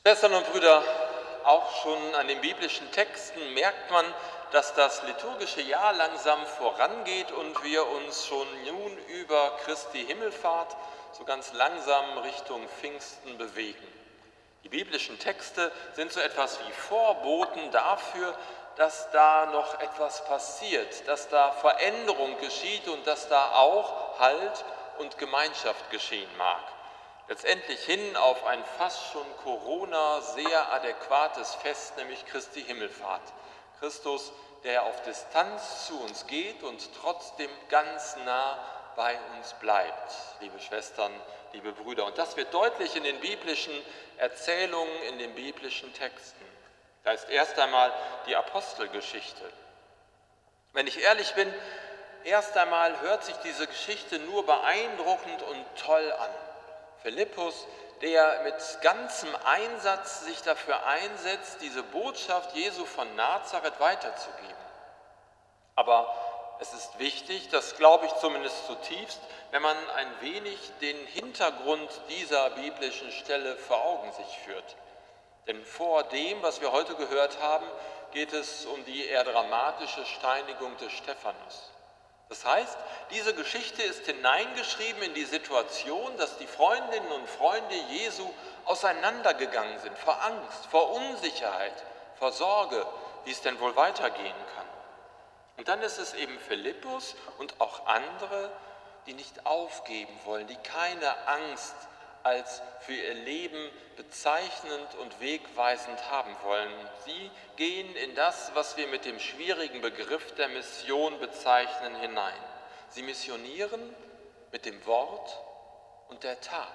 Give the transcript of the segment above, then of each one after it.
Schwestern und Brüder, auch schon an den biblischen Texten merkt man, dass das liturgische Jahr langsam vorangeht und wir uns schon nun über Christi Himmelfahrt so ganz langsam Richtung Pfingsten bewegen. Die biblischen Texte sind so etwas wie Vorboten dafür, dass da noch etwas passiert, dass da Veränderung geschieht und dass da auch Halt und Gemeinschaft geschehen mag. Letztendlich hin auf ein fast schon Corona sehr adäquates Fest, nämlich Christi Himmelfahrt. Christus, der auf Distanz zu uns geht und trotzdem ganz nah bei uns bleibt, liebe Schwestern, liebe Brüder. Und das wird deutlich in den biblischen Erzählungen, in den biblischen Texten. Da ist erst einmal die Apostelgeschichte. Wenn ich ehrlich bin, erst einmal hört sich diese Geschichte nur beeindruckend und toll an. Philippus, der mit ganzem Einsatz sich dafür einsetzt, diese Botschaft Jesu von Nazareth weiterzugeben. Aber es ist wichtig, das glaube ich zumindest zutiefst, wenn man ein wenig den Hintergrund dieser biblischen Stelle vor Augen sich führt. Denn vor dem, was wir heute gehört haben, geht es um die eher dramatische Steinigung des Stephanus. Das heißt, diese Geschichte ist hineingeschrieben in die Situation, dass die Freundinnen und Freunde Jesu auseinandergegangen sind, vor Angst, vor Unsicherheit, vor Sorge, wie es denn wohl weitergehen kann. Und dann ist es eben Philippus und auch andere, die nicht aufgeben wollen, die keine Angst als für ihr Leben bezeichnend und wegweisend haben wollen. Sie gehen in das, was wir mit dem schwierigen Begriff der Mission bezeichnen, hinein. Sie missionieren mit dem Wort und der Tat.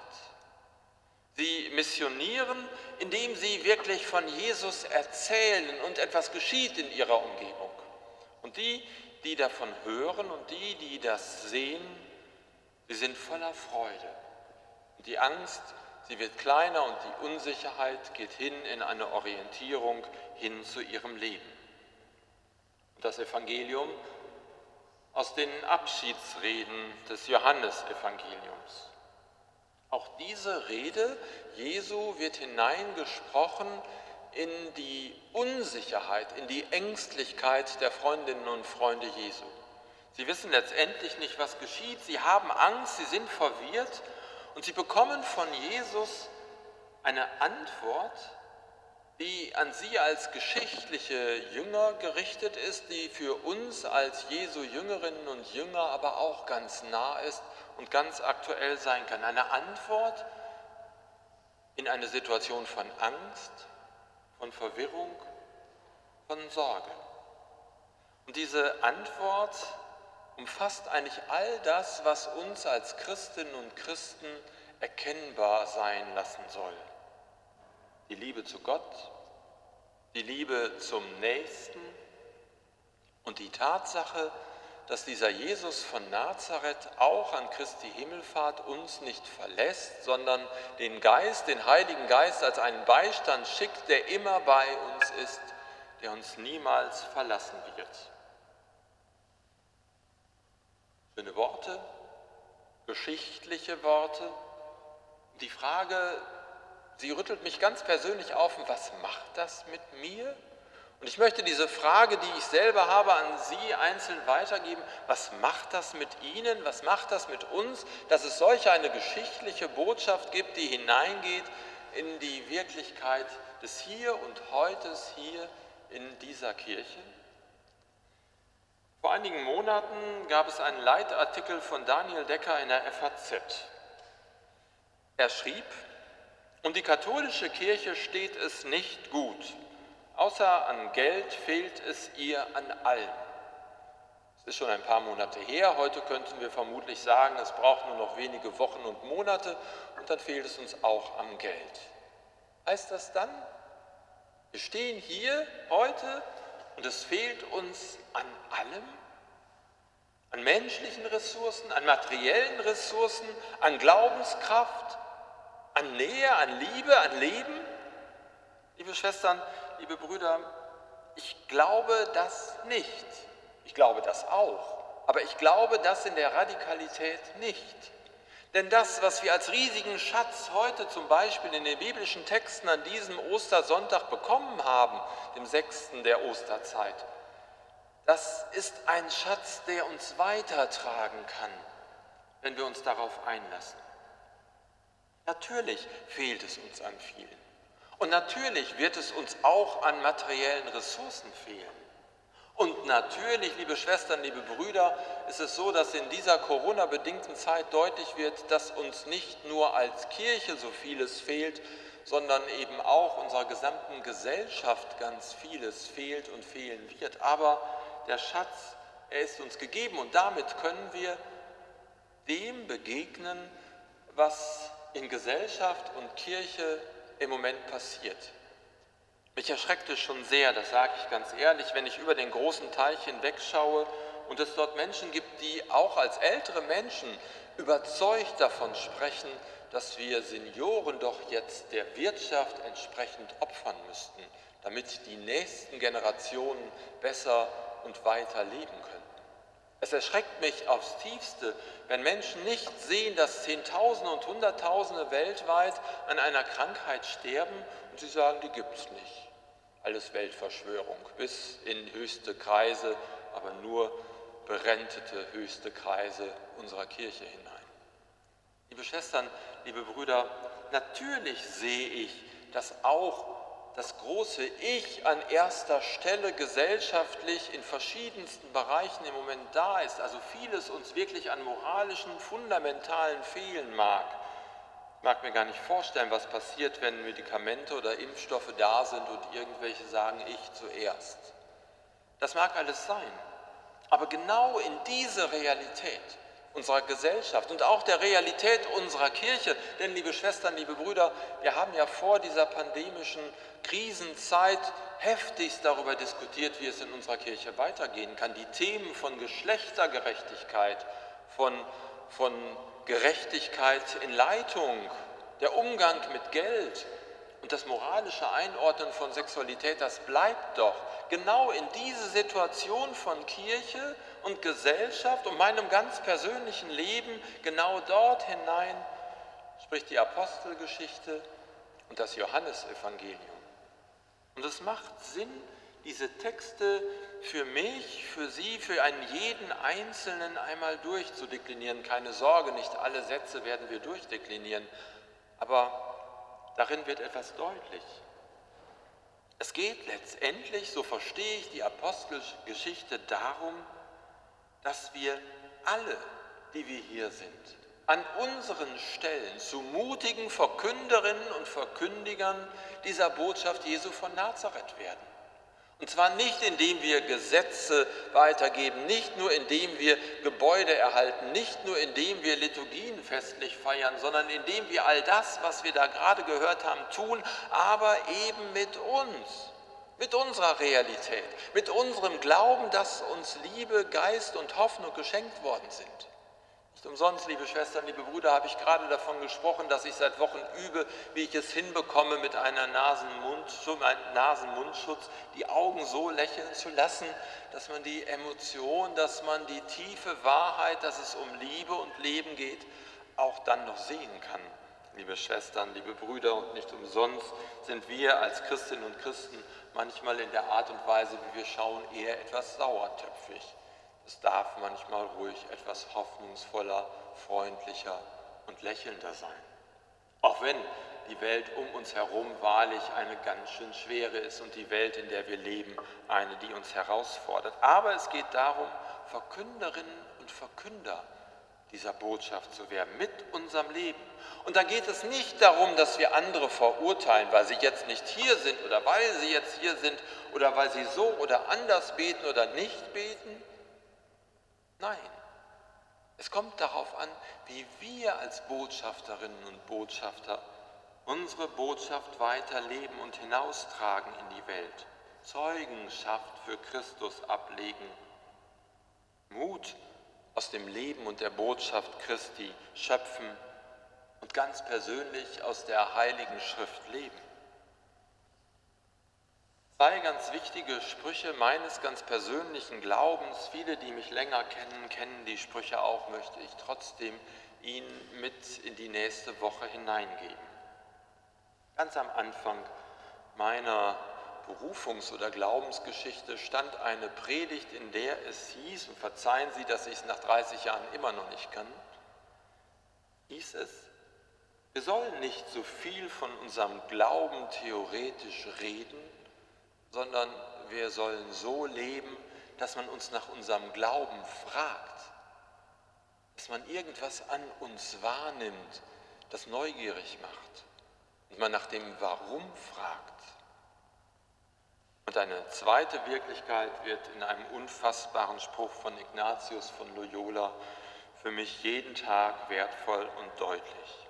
Sie missionieren, indem sie wirklich von Jesus erzählen und etwas geschieht in ihrer Umgebung. Und die, die davon hören und die, die das sehen, sie sind voller Freude. Und die Angst, sie wird kleiner und die Unsicherheit geht hin in eine Orientierung hin zu ihrem Leben. Und das Evangelium aus den Abschiedsreden des Johannesevangeliums. Auch diese Rede Jesu wird hineingesprochen in die Unsicherheit, in die Ängstlichkeit der Freundinnen und Freunde Jesu. Sie wissen letztendlich nicht, was geschieht, sie haben Angst, sie sind verwirrt und sie bekommen von Jesus eine Antwort, die an sie als geschichtliche Jünger gerichtet ist, die für uns als Jesu Jüngerinnen und Jünger aber auch ganz nah ist und ganz aktuell sein kann. Eine Antwort in eine Situation von Angst, von Verwirrung, von Sorge. Und diese Antwort umfasst eigentlich all das, was uns als Christinnen und Christen erkennbar sein lassen soll. Die Liebe zu Gott, die Liebe zum Nächsten und die Tatsache, dass dieser Jesus von Nazareth auch an Christi Himmelfahrt uns nicht verlässt, sondern den Geist, den Heiligen Geist als einen Beistand schickt, der immer bei uns ist, der uns niemals verlassen wird. Schöne Worte, geschichtliche Worte. Die Frage, sie rüttelt mich ganz persönlich auf, was macht das mit mir? Und ich möchte diese Frage, die ich selber habe, an Sie einzeln weitergeben. Was macht das mit Ihnen? Was macht das mit uns, dass es solch eine geschichtliche Botschaft gibt, die hineingeht in die Wirklichkeit des Hier und Heutes hier in dieser Kirche? Vor einigen Monaten gab es einen Leitartikel von Daniel Decker in der FAZ. Er schrieb: Um die katholische Kirche steht es nicht gut. Außer an Geld fehlt es ihr an allem. Es ist schon ein paar Monate her, heute könnten wir vermutlich sagen, es braucht nur noch wenige Wochen und Monate und dann fehlt es uns auch am Geld. Heißt das dann, wir stehen hier heute und es fehlt uns an allem? An menschlichen Ressourcen, an materiellen Ressourcen, an Glaubenskraft, an Nähe, an Liebe, an Leben? Liebe Schwestern, liebe Brüder, ich glaube das nicht. Ich glaube das auch, aber ich glaube das in der Radikalität nicht. Denn das, was wir als riesigen Schatz heute zum Beispiel in den biblischen Texten an diesem Ostersonntag bekommen haben, dem 6. der Osterzeit, das ist ein Schatz, der uns weitertragen kann, wenn wir uns darauf einlassen. Natürlich fehlt es uns an vielen. Und natürlich wird es uns auch an materiellen Ressourcen fehlen. Und natürlich, liebe Schwestern, liebe Brüder, ist es so, dass in dieser Corona-bedingten Zeit deutlich wird, dass uns nicht nur als Kirche so vieles fehlt, sondern eben auch unserer gesamten Gesellschaft ganz vieles fehlt und fehlen wird. Aber der Schatz, er ist uns gegeben und damit können wir dem begegnen, was in Gesellschaft und Kirche im Moment passiert. Mich erschreckt es schon sehr, das sage ich ganz ehrlich, wenn ich über den großen Teich hinwegschaue und es dort Menschen gibt, die auch als ältere Menschen überzeugt davon sprechen, dass wir Senioren doch jetzt der Wirtschaft entsprechend opfern müssten, damit die nächsten Generationen besser und weiter leben können. Es erschreckt mich aufs Tiefste, wenn Menschen nicht sehen, dass Zehntausende und Hunderttausende weltweit an einer Krankheit sterben und sie sagen, die gibt es nicht. Alles Weltverschwörung, bis in höchste Kreise, aber nur berentete höchste Kreise unserer Kirche hinein. Liebe Schwestern, liebe Brüder, natürlich sehe ich, dass auch das große Ich an erster Stelle gesellschaftlich in verschiedensten Bereichen im Moment da ist, also vieles uns wirklich an moralischen, fundamentalen fehlen mag. Ich mag mir gar nicht vorstellen, was passiert, wenn Medikamente oder Impfstoffe da sind und irgendwelche sagen, ich zuerst. Das mag alles sein, aber genau in diese Realität unserer Gesellschaft und auch der Realität unserer Kirche, denn liebe Schwestern, liebe Brüder, wir haben ja vor dieser pandemischen Krisenzeit heftigst darüber diskutiert, wie es in unserer Kirche weitergehen kann. Die Themen von Geschlechtergerechtigkeit, von Gerechtigkeit in Leitung, der Umgang mit Geld und das moralische Einordnen von Sexualität, das bleibt doch. Genau in diese Situation von Kirche und Gesellschaft und meinem ganz persönlichen Leben, genau dort hinein spricht die Apostelgeschichte und das Johannesevangelium. Und es macht Sinn, diese Texte für mich, für Sie, für einen jeden Einzelnen einmal durchzudeklinieren. Keine Sorge, nicht alle Sätze werden wir durchdeklinieren, aber darin wird etwas deutlich. Es geht letztendlich, so verstehe ich die Apostelgeschichte, darum, dass wir alle, die wir hier sind, an unseren Stellen zu mutigen Verkünderinnen und Verkündigern dieser Botschaft Jesu von Nazareth werden. Und zwar nicht, indem wir Gesetze weitergeben, nicht nur indem wir Gebäude erhalten, nicht nur indem wir Liturgien festlich feiern, sondern indem wir all das, was wir da gerade gehört haben, tun, aber eben mit uns, mit unserer Realität, mit unserem Glauben, dass uns Liebe, Geist und Hoffnung geschenkt worden sind. Nicht umsonst, liebe Schwestern, liebe Brüder, habe ich gerade davon gesprochen, dass ich seit Wochen übe, wie ich es hinbekomme, mit einem Nasen-Mundschutz die Augen so lächeln zu lassen, dass man die Emotion, dass man die tiefe Wahrheit, dass es um Liebe und Leben geht, auch dann noch sehen kann. Liebe Schwestern, liebe Brüder, und nicht umsonst sind wir als Christinnen und Christen manchmal in der Art und Weise, wie wir schauen, eher etwas sauertöpfig. Es darf manchmal ruhig etwas hoffnungsvoller, freundlicher und lächelnder sein. Auch wenn die Welt um uns herum wahrlich eine ganz schön schwere ist und die Welt, in der wir leben, eine, die uns herausfordert. Aber es geht darum, Verkünderinnen und Verkünder dieser Botschaft zu werden, mit unserem Leben. Und da geht es nicht darum, dass wir andere verurteilen, weil sie jetzt nicht hier sind oder weil sie jetzt hier sind oder weil sie so oder anders beten oder nicht beten. Nein, es kommt darauf an, wie wir als Botschafterinnen und Botschafter unsere Botschaft weiterleben und hinaustragen in die Welt, Zeugenschaft für Christus ablegen, Mut aus dem Leben und der Botschaft Christi schöpfen und ganz persönlich aus der Heiligen Schrift leben. Zwei ganz wichtige Sprüche meines ganz persönlichen Glaubens. Viele, die mich länger kennen, kennen die Sprüche auch, möchte ich trotzdem ihn mit in die nächste Woche hineingeben. Ganz am Anfang meiner Berufungs- oder Glaubensgeschichte stand eine Predigt, in der es hieß, und verzeihen Sie, dass ich es nach 30 Jahren immer noch nicht kann, hieß es, wir sollen nicht so viel von unserem Glauben theoretisch reden, sondern wir sollen so leben, dass man uns nach unserem Glauben fragt, dass man irgendwas an uns wahrnimmt, das neugierig macht und man nach dem Warum fragt. Und eine zweite Wirklichkeit wird in einem unfassbaren Spruch von Ignatius von Loyola für mich jeden Tag wertvoll und deutlich.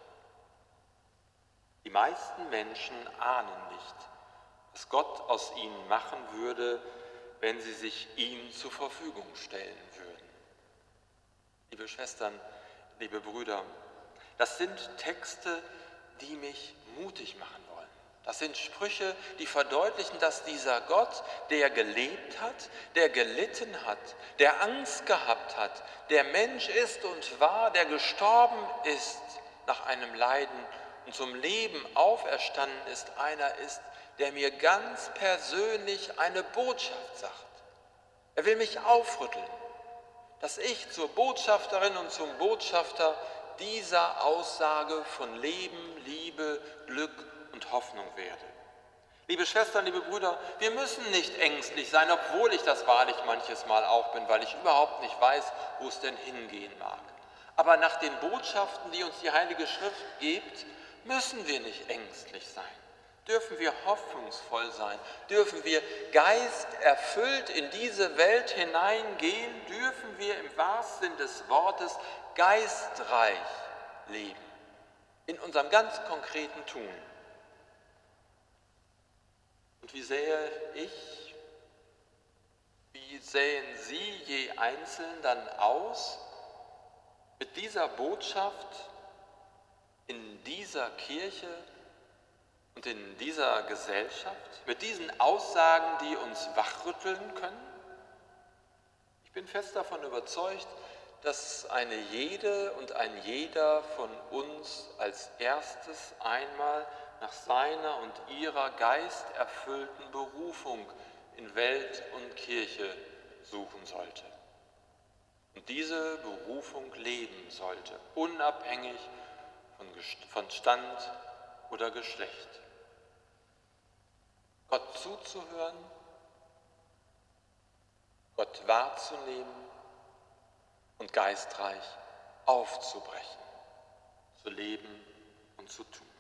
Die meisten Menschen ahnen nicht, was Gott aus ihnen machen würde, wenn sie sich ihm zur Verfügung stellen würden. Liebe Schwestern, liebe Brüder, das sind Texte, die mich mutig machen wollen. Das sind Sprüche, die verdeutlichen, dass dieser Gott, der gelebt hat, der gelitten hat, der Angst gehabt hat, der Mensch ist und war, der gestorben ist nach einem Leiden und zum Leben auferstanden ist, einer ist, der mir ganz persönlich eine Botschaft sagt. Er will mich aufrütteln, dass ich zur Botschafterin und zum Botschafter dieser Aussage von Leben, Liebe, Glück und Hoffnung werde. Liebe Schwestern, liebe Brüder, wir müssen nicht ängstlich sein, obwohl ich das wahrlich manches Mal auch bin, weil ich überhaupt nicht weiß, wo es denn hingehen mag. Aber nach den Botschaften, die uns die Heilige Schrift gibt, müssen wir nicht ängstlich sein. Dürfen wir hoffnungsvoll sein, dürfen wir geisterfüllt in diese Welt hineingehen, dürfen wir im wahrsten Sinn des Wortes geistreich leben, in unserem ganz konkreten Tun. Und wie sähe ich, wie sähen Sie je einzeln dann aus mit dieser Botschaft in dieser Kirche und in dieser Gesellschaft, mit diesen Aussagen, die uns wachrütteln können? Ich bin fest davon überzeugt, dass eine jede und ein jeder von uns als erstes einmal nach seiner und ihrer geisterfüllten Berufung in Welt und Kirche suchen sollte. Und diese Berufung leben sollte, unabhängig von Stand oder Geschlecht. Gott zuzuhören, Gott wahrzunehmen und geistreich aufzubrechen, zu leben und zu tun.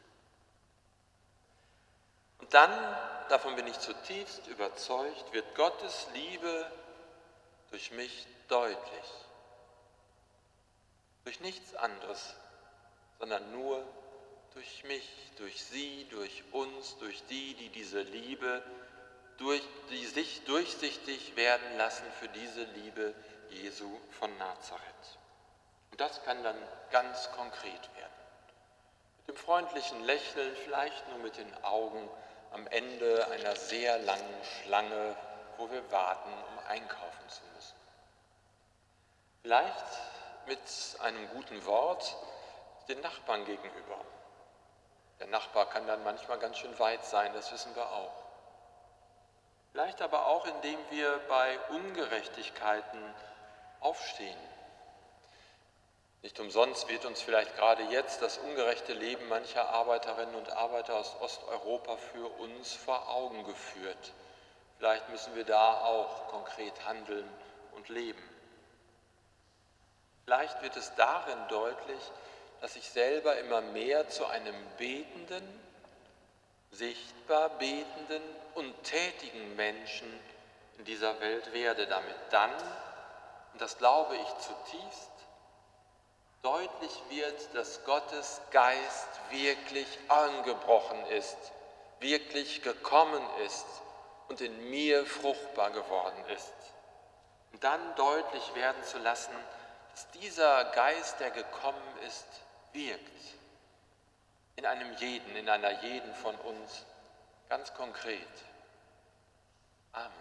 Und dann, davon bin ich zutiefst überzeugt, wird Gottes Liebe durch mich deutlich. Durch nichts anderes, sondern nur durch mich, durch Sie, durch uns, durch die diese Liebe, die sich durchsichtig werden lassen für diese Liebe Jesu von Nazareth. Und das kann dann ganz konkret werden. Mit dem freundlichen Lächeln, vielleicht nur mit den Augen am Ende einer sehr langen Schlange, wo wir warten, um einkaufen zu müssen. Vielleicht mit einem guten Wort den Nachbarn gegenüber. Der Nachbar kann dann manchmal ganz schön weit sein, das wissen wir auch. Vielleicht aber auch, indem wir bei Ungerechtigkeiten aufstehen. Nicht umsonst wird uns vielleicht gerade jetzt das ungerechte Leben mancher Arbeiterinnen und Arbeiter aus Osteuropa für uns vor Augen geführt. Vielleicht müssen wir da auch konkret handeln und leben. Vielleicht wird es darin deutlich, dass ich selber immer mehr zu einem betenden, sichtbar betenden und tätigen Menschen in dieser Welt werde, damit dann, und das glaube ich zutiefst, deutlich wird, dass Gottes Geist wirklich angebrochen ist, wirklich gekommen ist und in mir fruchtbar geworden ist. Und dann deutlich werden zu lassen, dass dieser Geist, der gekommen ist, wirkt. In einem jeden, in einer jeden von uns, ganz konkret. Amen.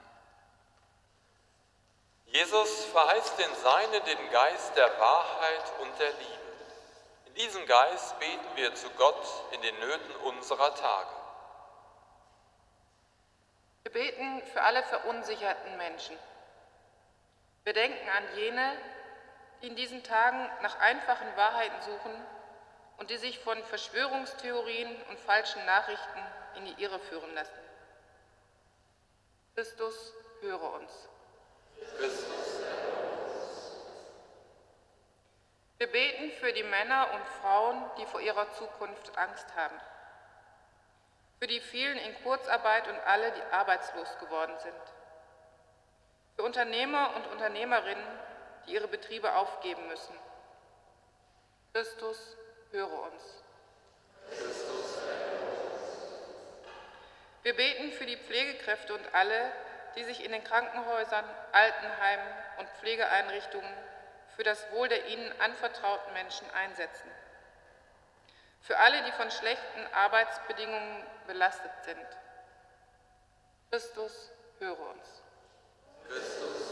Jesus verheißt den Seinen den Geist der Wahrheit und der Liebe. Diesen Geist beten wir zu Gott in den Nöten unserer Tage. Wir beten für alle verunsicherten Menschen. Wir denken an jene, die in diesen Tagen nach einfachen Wahrheiten suchen und die sich von Verschwörungstheorien und falschen Nachrichten in die Irre führen lassen. Christus, höre uns. Christus. Wir beten für die Männer und Frauen, die vor ihrer Zukunft Angst haben. Für die vielen in Kurzarbeit und alle, die arbeitslos geworden sind. Für Unternehmer und Unternehmerinnen, die ihre Betriebe aufgeben müssen. Christus, höre uns. Christus. Wir beten für die Pflegekräfte und alle, die sich in den Krankenhäusern, Altenheimen und Pflegeeinrichtungen für das Wohl der ihnen anvertrauten Menschen einsetzen. Für alle, die von schlechten Arbeitsbedingungen belastet sind. Christus, höre uns. Christus.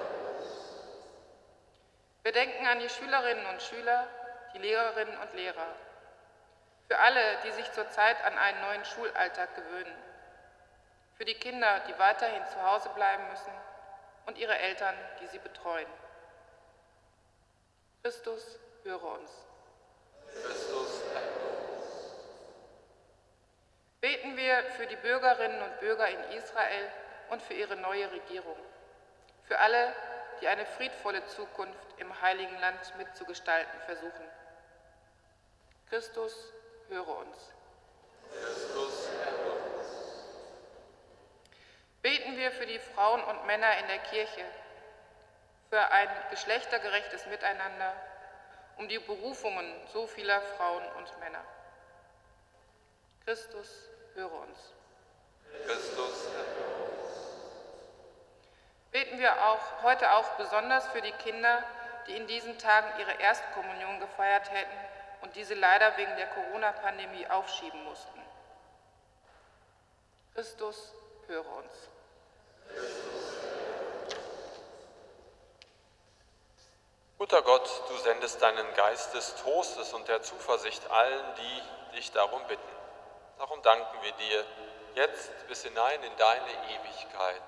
Wir denken an die Schülerinnen und Schüler, die Lehrerinnen und Lehrer. Für alle, die sich zurzeit an einen neuen Schulalltag gewöhnen. Für die Kinder, die weiterhin zu Hause bleiben müssen und ihre Eltern, die sie betreuen. Christus, höre uns. Christus. Beten wir für die Bürgerinnen und Bürger in Israel und für ihre neue Regierung. Für alle, die eine friedvolle Zukunft im Heiligen Land mitzugestalten versuchen. Christus, höre uns. Christus. Beten wir für die Frauen und Männer in der Kirche, für ein geschlechtergerechtes Miteinander, um die Berufungen so vieler Frauen und Männer. Christus, höre uns. Christus. Beten wir heute auch besonders für die Kinder, die in diesen Tagen ihre Erstkommunion gefeiert hätten und diese leider wegen der Corona-Pandemie aufschieben mussten. Christus, höre uns. Guter Gott, du sendest deinen Geist des Trostes und der Zuversicht allen, die dich darum bitten. Darum danken wir dir jetzt bis hinein in deine Ewigkeit.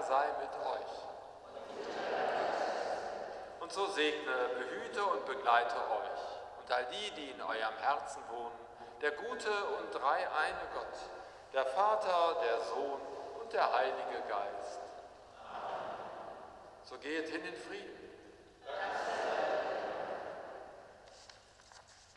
sei mit euch. Und so segne, behüte und begleite euch und all die, die in eurem Herzen wohnen, der gute und dreieine Gott, der Vater, der Sohn und der Heilige Geist. So geht hin in Frieden.